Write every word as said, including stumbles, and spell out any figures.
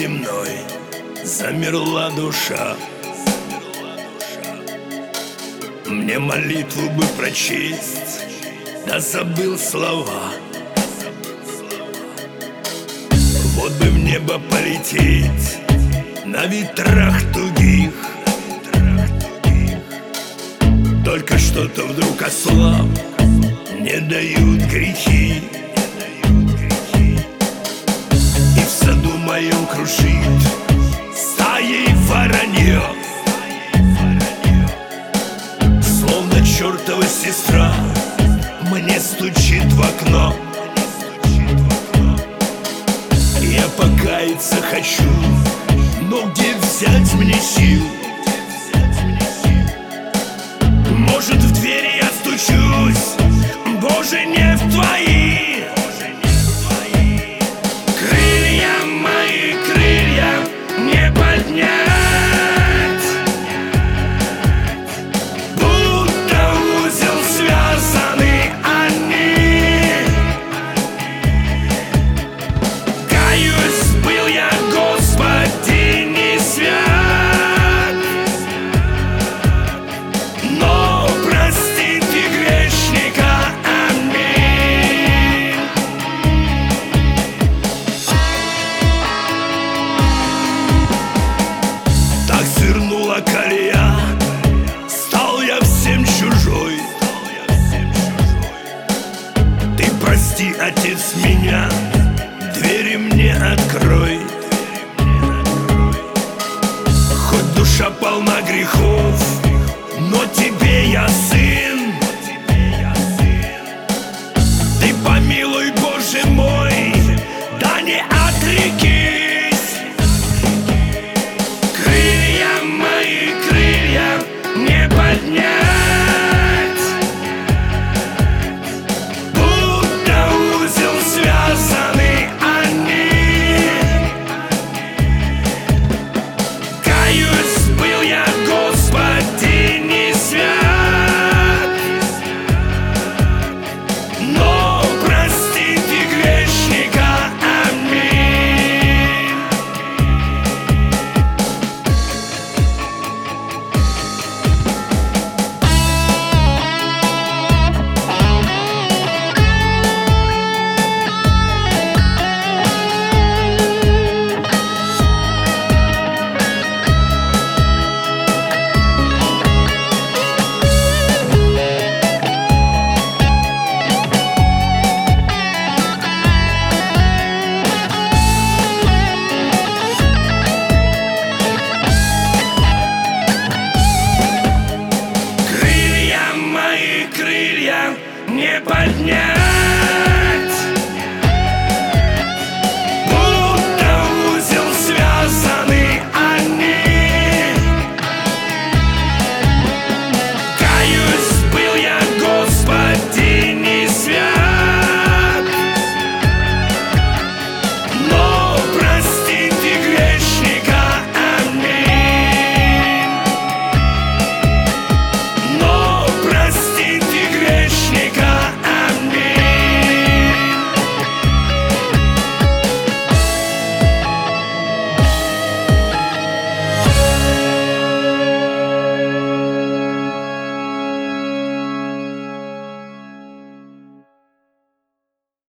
земной замерла душа. Мне молитву бы прочесть, да забыл слова. Вот бы в небо полететь на ветрах тугих, только что-то вдруг ослаб, не дают грехи. И в саду моем кружит стаей воронье, словно чертова сестра мне стучит в окно. Я покаяться хочу, но где взять мне сил? Может, в двери я стучусь, Боже, не в твои. Крылья мои, крылья не поднять, будто в узел связаны они. Каюсь, был я, Господи, не свят, но прости ты грешника, аминь. Так свернула колея, стал я всем чужой. Ты прости, Отец, меня, двери мне открой. Хоть душа полна грехов, но тебе я сын.